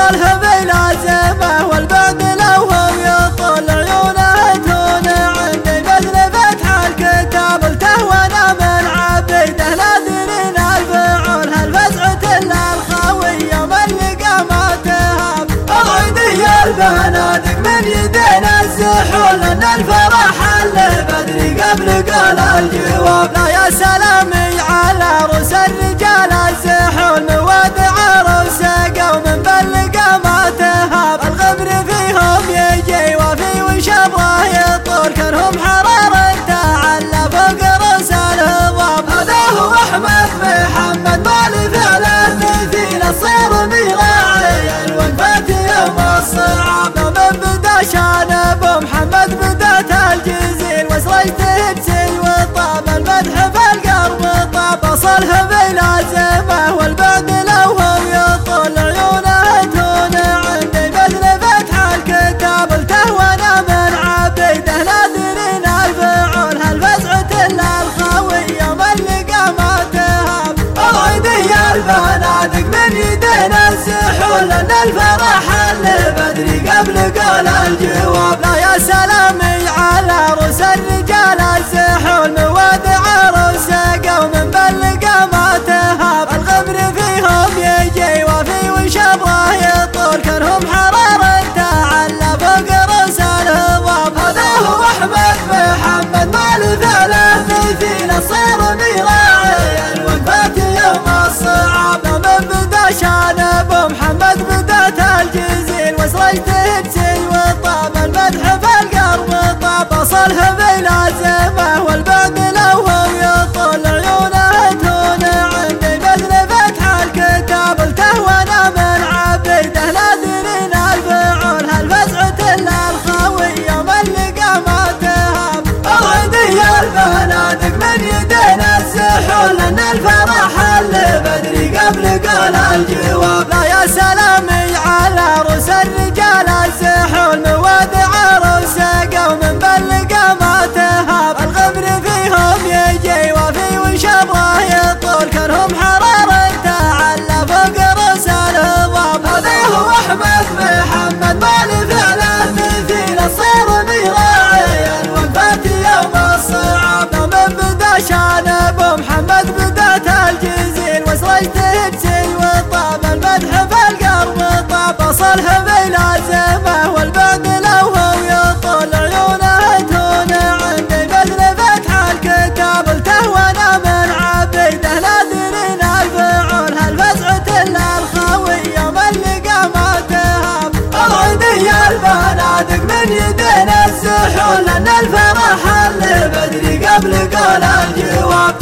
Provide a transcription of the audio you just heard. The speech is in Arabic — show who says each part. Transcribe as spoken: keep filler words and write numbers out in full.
Speaker 1: بصلها بلازمه والبعد لوهم يطول عيونه تهون عندي مثل فتح الكتاب التهوى من عبيده نادرين الفعول هالفزعة الخاوية من لقى ما تهاب العيدي البنادق من يدينا الزحول ان الفرح اللي بدري قبل قال الجواب لا يا سلامي على روس الرجال الزحول مواد عروسه قوم بلقى ما تهاب الغبر فيهم يجي وفي وشبره يطول كرهم حرارة تعلى فوق روس الهضاب هذا هو احمد محمد مال فعله مثيل الصير مراعي الوقفات يوم الصعاب من بدا شان ابو محمد بدات الجزيل وسرجته تسي وطاب المدح في القلب طاب وصلها بلازمه والبعد لوهم يطول عيونه تهون عندي مثل فتح الكتاب التهوى من عبيده نادرين الفعول هالفزعة الخاوية من لقى ما تهاب العيدي البنادق من يدينا الزحول ان الفرح اللي بدري قبل قال الجواب لا يا سلامي على روس الرجال الزحول مواد عروسه قوم بلقى ما تهاب الغبر فيهم يجي وفي وشبره يطول كرهم حرارة تعلى فوق روس الهضاب هذا هو احمد محمد مال فعله مثيل الصير مراعي الوقفات يوم الصعاب من بدا شان ابو محمد بدات الجزيل وسرجته تسي وطاب المدح في القلب طاب وصلها بلازمه والبعد لوهم يطول عيونه تهون عندي مثل فتح الكتاب التهوى من عبيده نادرين الفعول هالفزعة الخاوية من لقى ما تهاب العيدي البنادق من يدينا الزحول ان الفرح اللي بدري قبل قال الجواب لا يا سلامي على روس الرجال الزحول مواد عروسه قوم بلقى ما تهاب الغبر فيهم يجي وفي وشبره يطول كرهم حرارة تعلى فوق روس الهضاب هذا هو احمد محمد مال فعله مثيل الصير مراعي الوقفات يوم الصعاب من بدا شان ابو محمد بدات الجزيل وسرجته تسي وطاب المدح في القلب طاب وصلها بلازمه والبعد لوهم يطول عيونه تهون عندي مثل فتح الكتاب التهوى من عبيده نادرين الفعول هالفزعة الخاوية من لقى ما تهاب العيدي البنادق من يدينا الزحول ان الفرح اللي بدري قبل قال الجواب